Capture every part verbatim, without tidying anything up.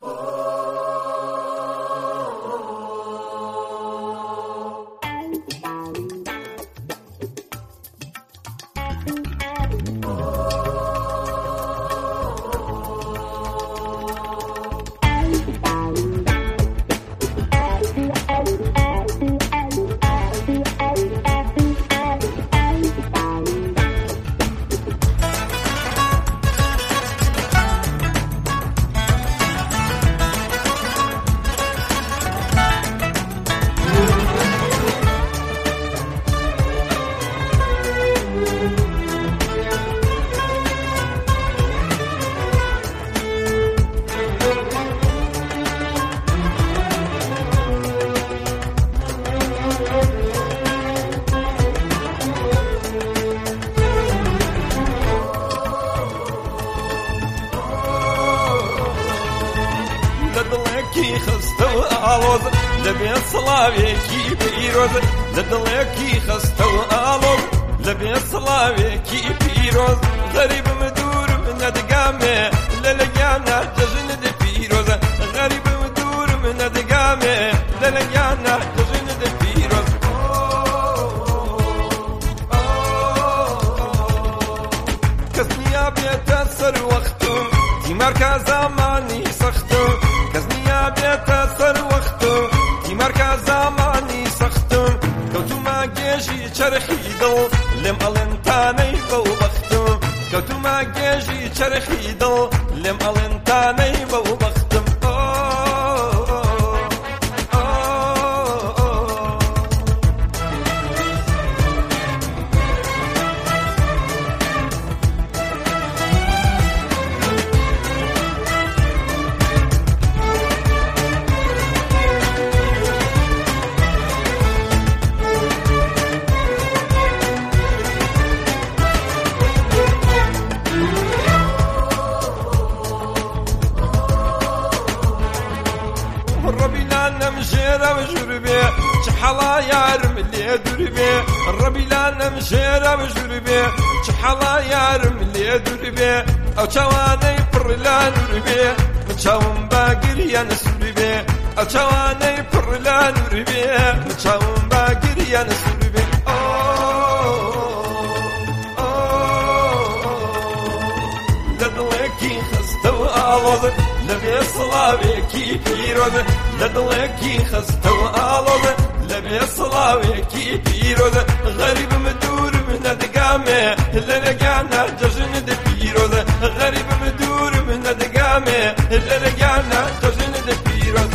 لدڵێکی خستەوە ئاڵۆز لەبێ سڵاوێکی پیرۆز لەدڵێکی خستەوە ئاڵۆز لەبێ سڵاوێکی پیرۆز غەریبم دوورم نەدەگامێ لە لەگیانە جەژنت پیرۆزە غەریبم دوورم نەدەگامێ لە لەگیانە جەژنت پیرۆز کەس نیا بێتە سەر وەختم دیمارکە زامانی سەختم کەس نیا بێتە سەر وەختم دیمارکە زامانی سەختم کەوتومە گێژی چەرخی دڵ لێم ئەڵێنتانەی بەو بەختم کەوتومە گێژی چەرخی دڵ لێم ئەڵێنتانەی بەو بەختم بجربه چحلا یارم لی دربه ربی لانم جرا بجربه چحلا یارم لی دربه او چوانه پر لان دربه چاوم باگریان سربه او چوانه پر لان دربه چاوم باگریان سربه لدلکی خستو آواز لبی صلاوێکی پیرۆز لەدڵێکی خستەوە ئاڵۆز لەبێ صلاوێکی پیرۆز غەریبم دوورم نەدەگامێ لە لەگیانە جەژنت پیرۆز غەریبم دوورم نەدەگامێ لە لەگیانە جەژنت پیرۆز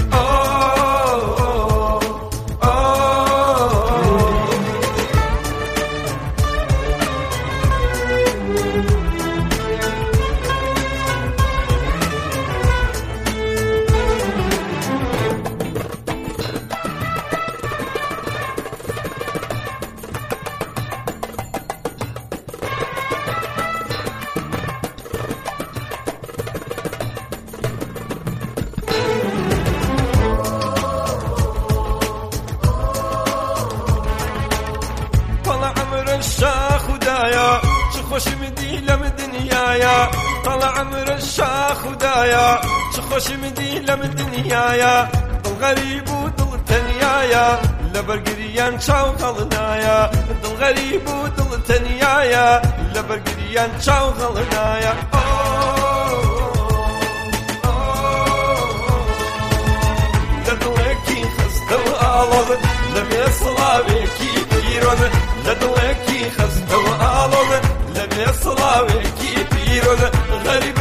الشاخ ودايا شخوش مدي لم دنيايا طلع عمر الشاخ ودايا شخوش مدي لم دنيايا الغريب ودل تنيايا لبرقريان شاو غلنايا الغريب ودل تنيايا لبرقريان شاو غلنايا لدلكي خستو آلوز لبي صلاويكي بيروز لدلكي خستو آلوز لبي صلاويكي بيروز غريب